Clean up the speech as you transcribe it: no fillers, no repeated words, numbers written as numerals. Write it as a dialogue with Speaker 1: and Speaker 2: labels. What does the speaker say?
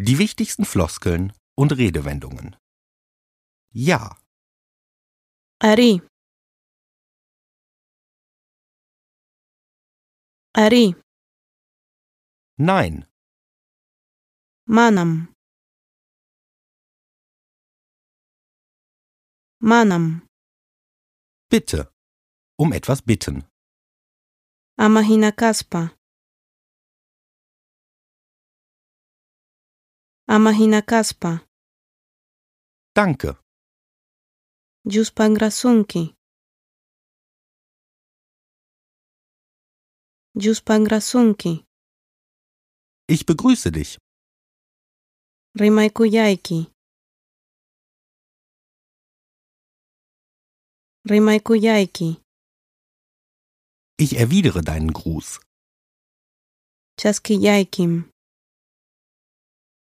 Speaker 1: Die wichtigsten Floskeln und Redewendungen. Ja,
Speaker 2: Ari. Ari.
Speaker 1: nein,
Speaker 2: Manam. Manam.
Speaker 1: bitte. Um etwas bitten.
Speaker 2: Amahina kaspa. Amahina kaspa.
Speaker 1: Danke.
Speaker 2: Juspangrasunki. Juspangrasunki.
Speaker 1: Ich begrüße dich.
Speaker 2: Rimaikuyaiki. Rimaikuyaiki.
Speaker 1: Ich erwidere deinen Gruß.
Speaker 2: Chaskiyaikim.